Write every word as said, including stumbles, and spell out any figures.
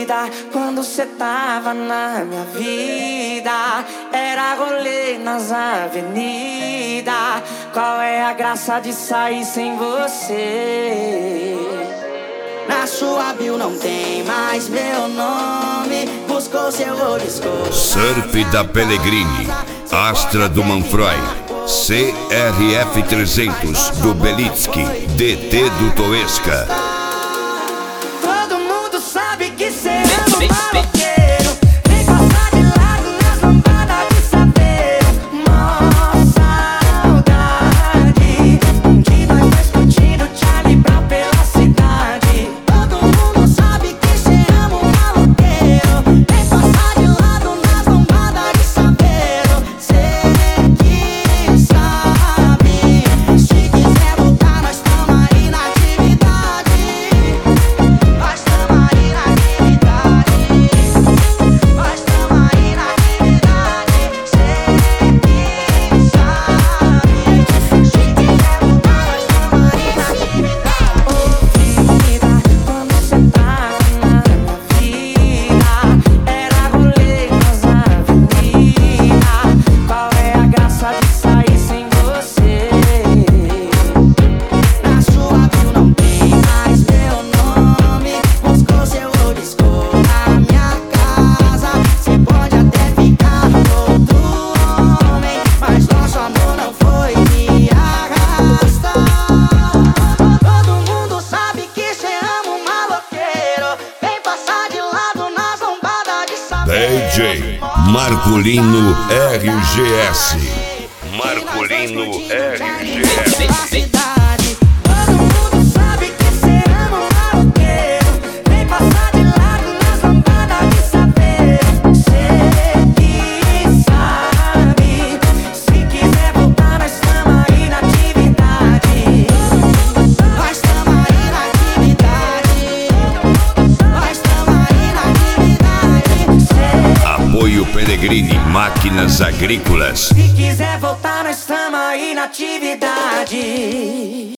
vida quando cê tava na minha vida. Era rolê nas avenidas. Qual é a graça de sair sem você? Na sua bio não tem mais meu nome. Buscou seu olho escuro. Surf da Pellegrini, Astra do Manfroy, C R F trezentos do Belitsky, D T do Toesca. Todo mundo sabe que cê ama o maloqueiro. Vem passar de lado nas lambadas de saber. Mó saudade de nós dois curtindo Charlie Brown pela cidade. Todo mundo sabe que cê ama o maloqueiro. Vem passar de lado nas lambadas de saber. Cê que sabe. Se quiser voltar, nós tamo aí na atividade. Nós tamo aí na atividade. Nós tamo aí na atividade. Cê que sabe. Se quiser voltar, nós tamo aí na atividade. Ô vida, quando cê tava na minha vida, era rolê nas avenidas. Qual é a graça de sair sem você? Na sua bio não tem mais meu nome. Buscou seu olho escuro na minha casa. Cê pode até ficar com outro homem, mas nosso amor não foi me arrasta. Todo mundo sabe que cê ama o maloqueiro. Vem passar de lado nas lombadas de saber. D J Marcolino R G S. Marcolino R G S. Todo mundo sabe que cê ama o maloqueiro. Vem passar de lado nas lambadas de saber. Cê que sabe. Se quiser voltar, nós tamo aí na atividade. Nós tamo aí na atividade. Nós tamo aí na atividade. Cê Apoio Pellegrini, Máquinas Agrícolas. Se quiser voltar, nós tamo aí na atividade.